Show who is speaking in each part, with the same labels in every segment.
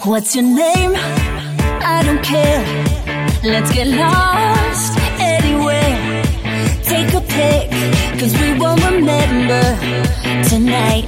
Speaker 1: What's your name? I don't care. Let's get lost anywhere. Take a pic, cause we won't remember tonight.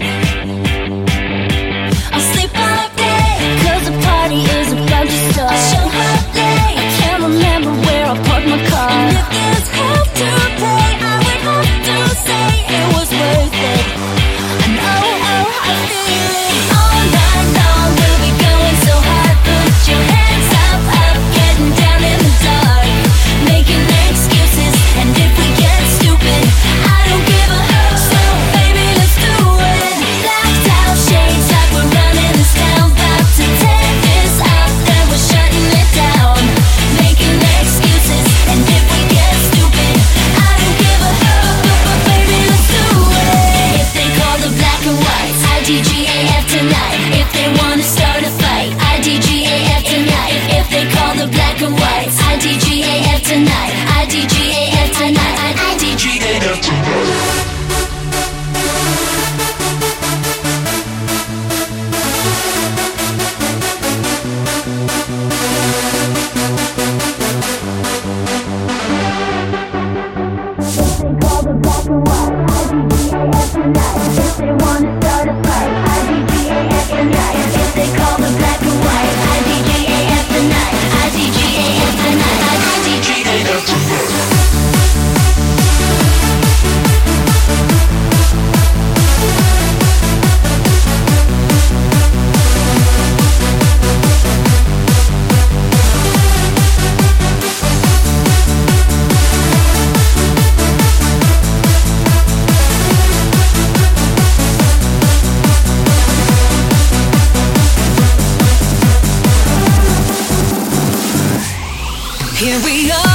Speaker 1: I'll sleep all day, cause the party is about to start. I'll show up late, I can't remember where I parked my car. And if there's help to pay, I would have to say it was worth it. I know, I feel it. All night long we'll be going so hard. Put your hands up, getting down in the dark, making excuses. And if we get stupid, I don't give a hoot. So baby, let's do it. Blacked out shades like we're running this town. About to tear this up, then we're shutting it down, making excuses. And if we get stupid, I don't give a hoot. But baby, let's do it. If they call the black and whites, IDGAF tonight. If they wanna start a fight, IDGAF tonight. If they call the black and whites, IDGAF tonight. IDGAF tonight. IDGAF tonight. If they wanna start a fight, IDGAF tonight. If they call the black and white, IDGAF tonight. IDGAF tonight. IDGAF tonight. Here we are.